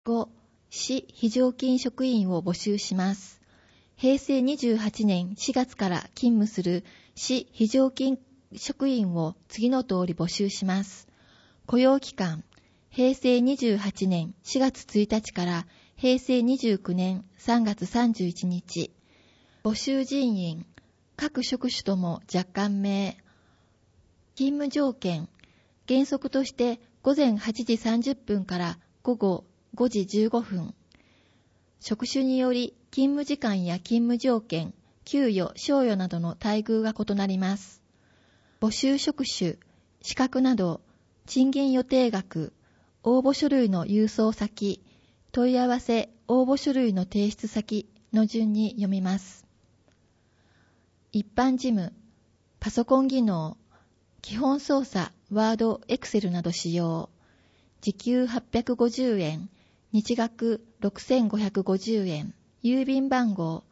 5、市非常勤職員を募集します。平成28年4月から勤務する市非常勤職員を次の通り募集します。雇用期間、平成28年4月1日から平成29年3月31日。募集人員、各職種とも若干名。勤務条件、原則として午前8時30分から午後5時15分。職種により勤務時間や勤務条件、給与、賞与などの待遇が異なります。募集職種、資格など、賃金予定額、応募書類の郵送先、問い合わせ、応募書類の提出先の順に読みます。一般事務、パソコン技能、基本操作、ワード、エクセルなど使用。時給850円、日額6550円。郵便番号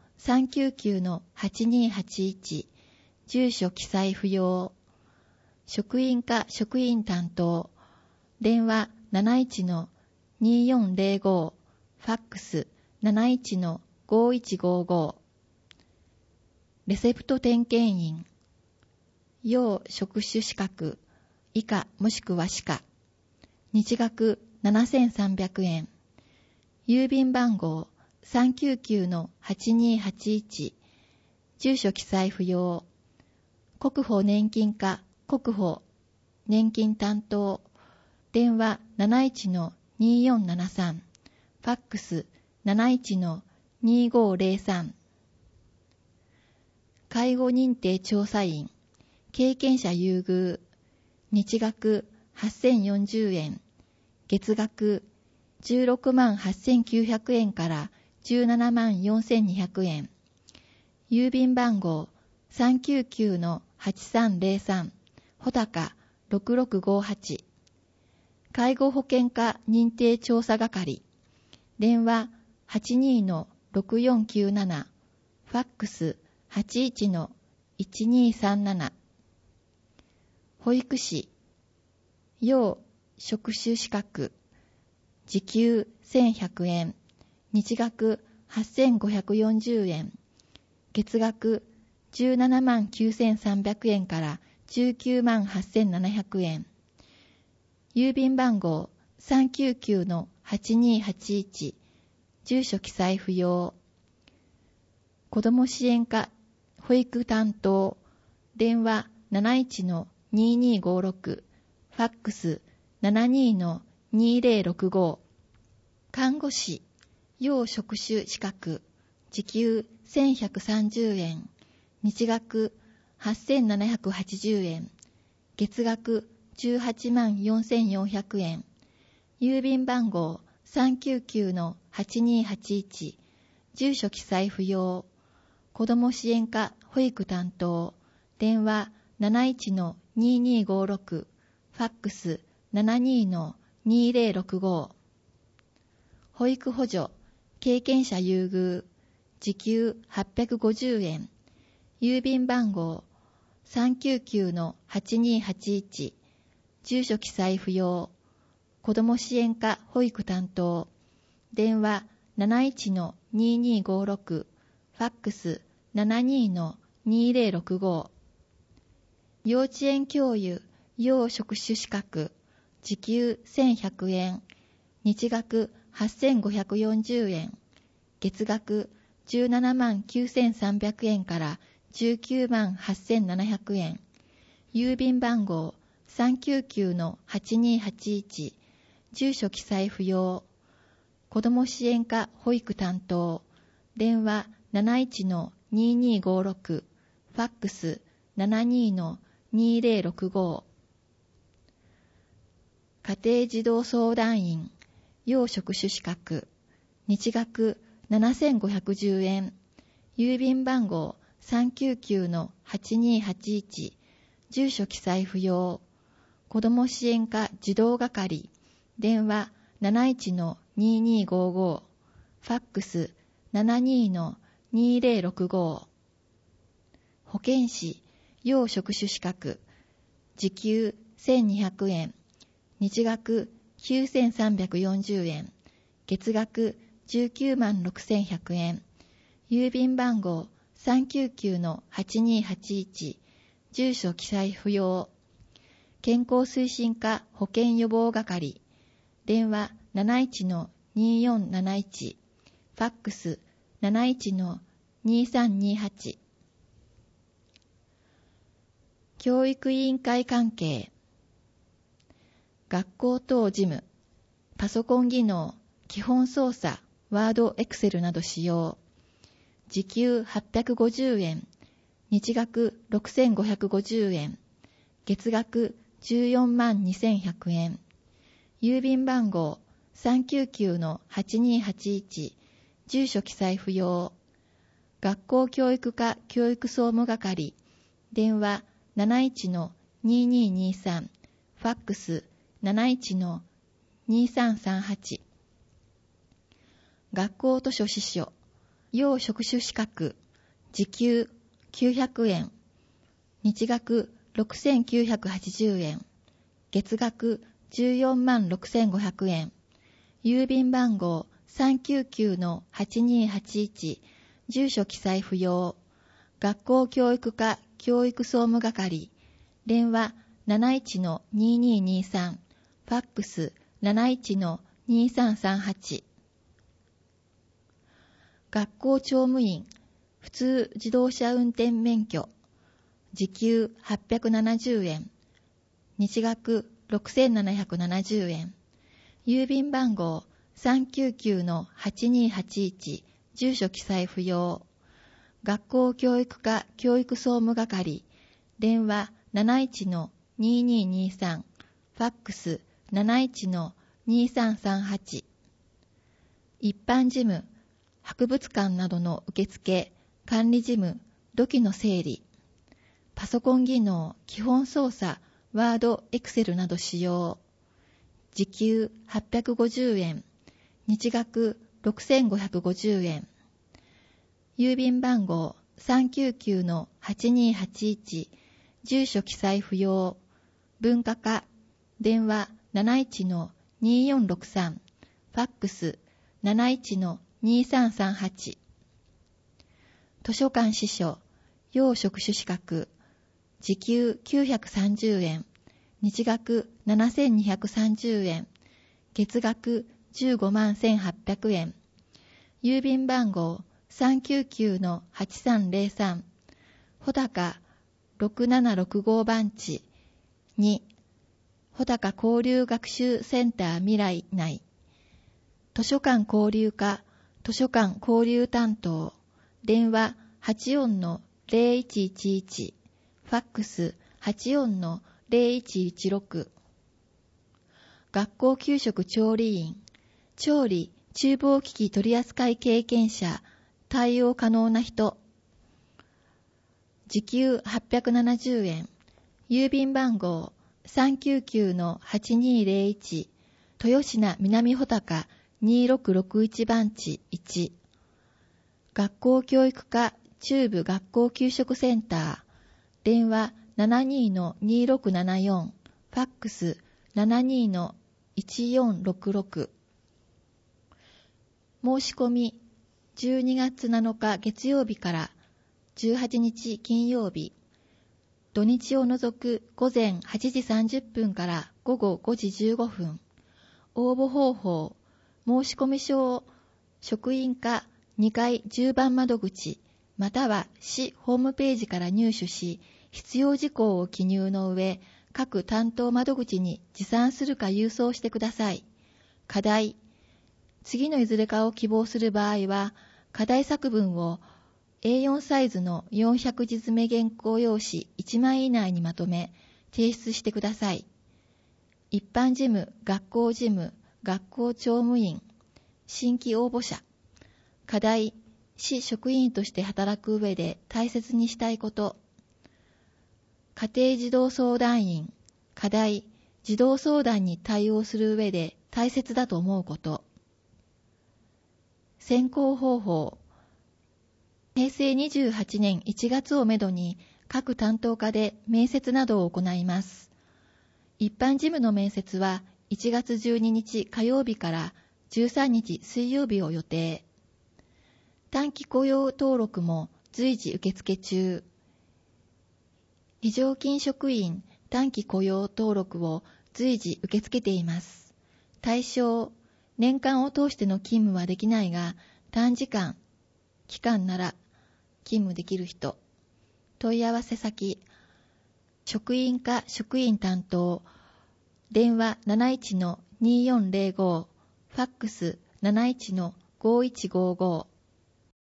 399-8281。住所記載不要。職員か職員担当。電話71-2405。ファックス71-5155。レセプト点検員。要職種資格。以下もしくは歯科。日額7300円。郵便番号399-8281。住所記載不要。国保年金課国保年金担当。電話71-2473。ファックス71-2503。介護認定調査員。経験者優遇。日額8040円。月額16万8900円から17万4200円。郵便番号399-8303。穂高6658。介護保険課認定調査係。電話82-6497。ファックス81-1237。保育士。要職種資格。時給1100円。日額8540円。月額17万9300円から19万8700円。郵便番号399-8281。住所記載不要。子ども支援課保育担当。電話71-2256。ファックス72-2065。看護師。要職種資格。時給1130円。日額8780円。月額18万4400円。郵便番号399-8281。住所記載不要。子ども支援課保育担当。電話71-2256。ファックス72-2065。保育補助。経験者優遇。時給850円。郵便番号399-8281。住所記載不要。子ども支援課保育担当。電話71-2256。ファックス72-2065。幼稚園教諭要職種資格。時給1100円。日額8540円。月額17万9300円から19万8700円。郵便番号399-8281。住所記載不要。子ども支援課保育担当。電話71-2256。ファックス72-2065。家庭児童相談員要職種資格。日額7510円。郵便番号399-8281。住所記載不要。子ども支援課児童係。電話71-2255。ファックス72-2065。保健師要職種資格。時給1200円。日額9340円。 月額19万6100円。郵便番号399-8281。住所記載不要。健康推進課保健予防係。電話71-2471。ファックス71-2328。教育委員会関係。学校等事務。パソコン技能、基本操作、ワード、エクセルなど使用。時給850円。日額6550円。月額14万2100円。郵便番号399-8281。住所記載不要。学校教育課教育総務係。電話71-2223。ファックス71-2338。学校図書司書。要職種資格。時給900円。日額6980円。月額14万6500円。郵便番号399-8281。住所記載不要。学校教育課教育総務係。電話71-2223。ファックス71-2338。学校乗務員。普通自動車運転免許。時給870円。日額6770円。郵便番号399-8281。住所記載不要。学校教育課教育総務係。電話71-2223。ファックス71-2338。一般事務。博物館などの受付、管理事務、土器の整理。パソコン技能、基本操作、ワード、エクセルなど使用。時給850円。日額6550円。郵便番号399-8281。住所記載不要。文化課。電話71-2463。ファックス71-2338。図書館司書。要職種資格。時給930円。日額7230円。月額15万1800円。郵便番号399-8303。穂高6765番地2。穂高交流学習センター未来内。図書館交流課、図書館交流担当。電話84-0111。ファックス84-0116。学校給食調理員。調理、厨房機器取扱経験者。対応可能な人。時給870円。郵便番号399-8201。豊品南穂高2661番地1。学校教育課中部学校給食センター。電話72-2674。ファックス72-1466。申し込み12月7日月曜日から18日金曜日。土日を除く午前8時30分から午後5時15分。応募方法。申し込み書を職員課2階10番窓口または市ホームページから入手し、必要事項を記入の上、各担当窓口に持参するか郵送してください。課題。次のいずれかを希望する場合は、課題作文を A4 サイズの400字詰め原稿用紙1枚以内にまとめ、提出してください。一般事務、学校事務、学校教務員、新規応募者。課題、市職員として働く上で大切にしたいこと。家庭児童相談員。課題、児童相談に対応する上で大切だと思うこと。選考方法。平成28年1月をめどに各担当課で面接などを行います。一般事務の面接は1月12日火曜日から 13日水曜日を予定。短期雇用登録も随時受付中。非常勤職員短期雇用登録を随時受け付けています。対象、年間を通しての勤務はできないが、短時間、期間なら勤務できる人。問い合わせ先、職員課職員担当、電話 71-2405、ファックス 71-5155